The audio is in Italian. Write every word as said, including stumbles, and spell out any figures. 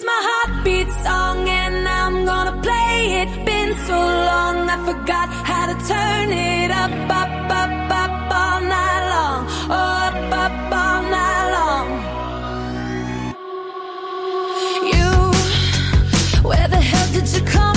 my heartbeat song and I'm gonna play it. Been so long I forgot how to turn it up, up, up, up all night long. Oh, up, up all night long. You, where the hell did you come